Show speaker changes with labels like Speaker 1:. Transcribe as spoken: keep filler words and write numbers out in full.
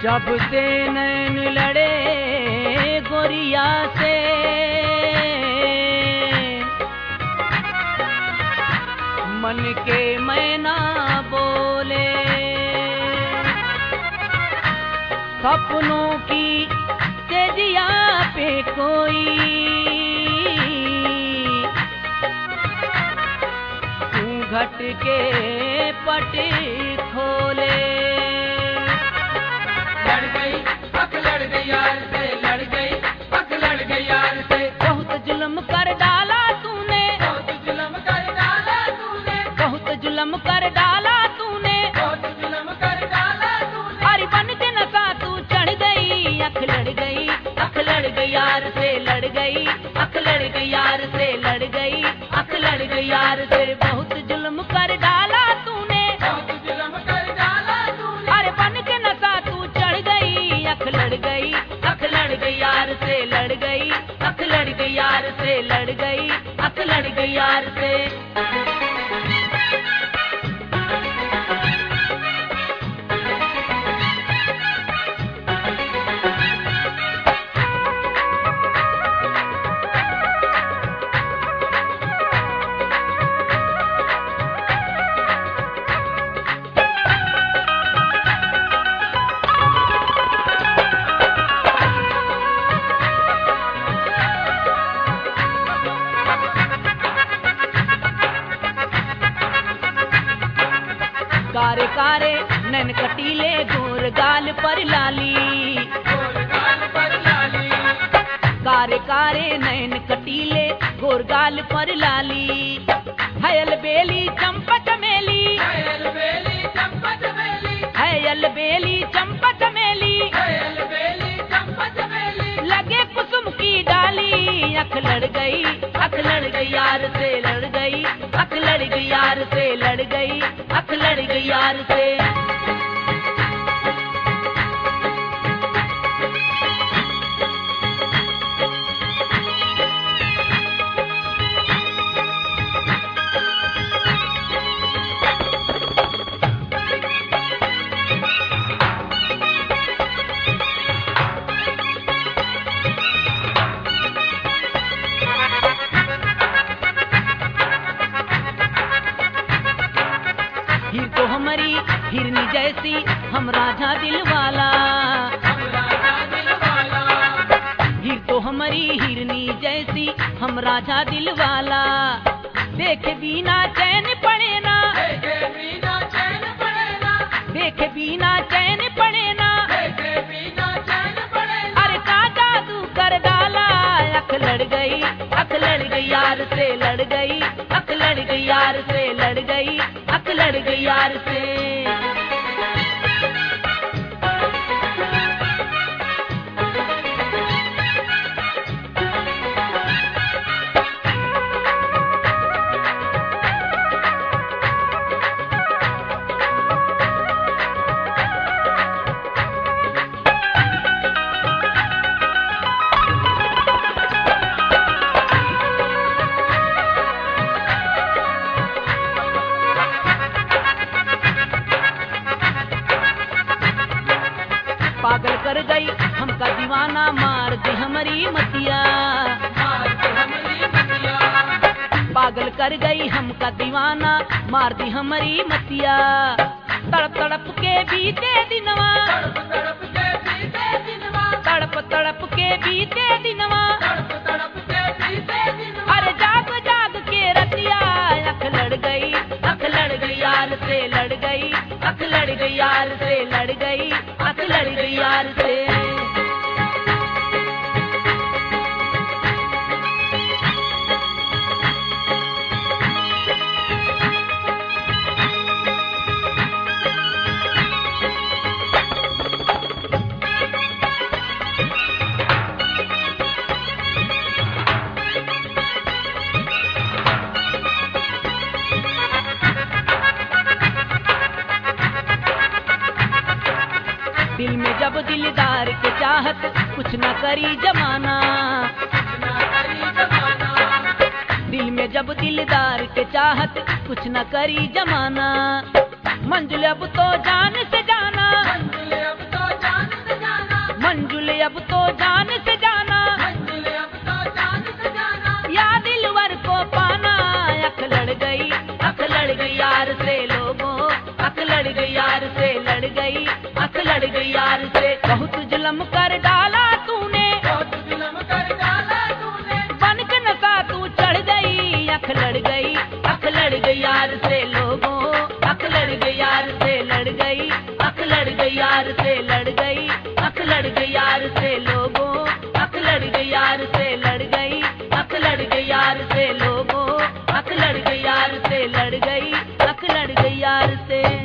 Speaker 1: जब से नैन लड़े गोरिया से मन के मैना बोले, सपनों की तेजिया पे कोई घट के पट खोले।
Speaker 2: लड़ गई पक लड़ गई यार से, लड़ गई पक लड़ गई यार से।
Speaker 1: बहुत जुल्म कर डाला तूने,
Speaker 2: बहुत जुल्म कर डाला तूने,
Speaker 1: बहुत जुल्म कर डाला तूने,
Speaker 2: बहुत जुल्म कर डाला तूने।
Speaker 1: अरे बन के नशा तू चढ़ गई, अख लड़ गई, अख लड़ गई यार से, लड़ गई, अख लड़ गई यार से, लड़ गई, अख लड़ गई यार से। बहुत जुल्म कर डाला तूने,
Speaker 2: बहुत जुल्म कर डाला तूने।
Speaker 1: अरे बन के नशा तू चढ़ गई, अख लड़ गई, अख लड़ गई यार से, लड़ गई, अख लड़ गई यार से, लड़ गई, अख लड़ गई यार से। कारे कारे नैन कटीले गोर गाल पर लाली,
Speaker 2: गोर गाल पर लाली,
Speaker 1: कारे कारे नैन कटीले गोर गाल पर लाली। हयल बेली चंपा चमेली,
Speaker 2: घायल बेली चंपा चमेली,
Speaker 1: हयल बेली चंपा चमेली,
Speaker 2: घायल बेली चंपा चमेली।
Speaker 1: लगे कुसुम की डाली, अख लड़ गई, अख लड़ गई यार से, लड़ गई, अख लड़ गई यार से, लड़ गई, अख लड़ गई यार से। हीर तो हमारी हिरनी जैसी हम राजा दिल वाला,
Speaker 2: हम राजा दिल वाला,
Speaker 1: हीर तो हमारी हिरनी जैसी हम राजा दिल वाला। देखे बिना चैन पड़े ना,
Speaker 2: देखे बिना चैन पड़े ना,
Speaker 1: देखे बिना चैन पड़े ना,
Speaker 2: देखे बिना चैन पड़े ना।
Speaker 1: अरे का जादू कर डाला, अख लड़ गई, अख लड़ गई यार से, लड़ गई, अख लड़ गई यार से, लड़ गई, अख लड़ गई यार से। पागल कर गई हमका दीवाना, मार दी हमारी मतिया,
Speaker 2: मार के हमारी मतिया,
Speaker 1: पागल कर गई हमका दीवाना, मार दी हमारी मतिया। तड़प तड़प के बीते दिनवा,
Speaker 2: तड़प तड़प के बीते दिनवा,
Speaker 1: तड़प तड़प के बीते दिनवा,
Speaker 2: तड़प तड़प के बीते दिनवा।
Speaker 1: अरे जाग जाग के रतिया, अख लड़ गई, अख लड़ गई यार से, लड़ गई, अख लड़ गई यार से, लड़ गई, अख लड़ गई यार से। दिल में जब दिलदार के चाहत कुछ न करी जमाना, दिल में जब दिलदार के चाहत कुछ न करी जमाना। मंजिल अब तो जान से जाना,
Speaker 2: मंजिल अब तो जान
Speaker 1: अब तो जान से जाना,
Speaker 2: मंजिल अब तो जान से जाना,
Speaker 1: या दिलवर को पाना। अख लड़ गई, अख लड़ गई यार से लोगों, अख लड़ गई यार से, लड़ गई, अख लड़ गई यार से। बहुत जुल्म कर डाला तूने,
Speaker 2: बहुत जुल्म कर डाला तूने,
Speaker 1: बन के नशा तू चढ़ गई। अख लड़ गई, अख लड़ गई यार से लोगों, अख लड़ गई यार से, लड़ गई, अख लड़ गई यार से, लड़ गई, अख लड़ गई यार से लोगों, अख लड़ गई यार से, लड़ गई, अख लड़ गई यार से लोगों, अख लड़ गई यार से, लड़ गई, अख लड़ गई यार से।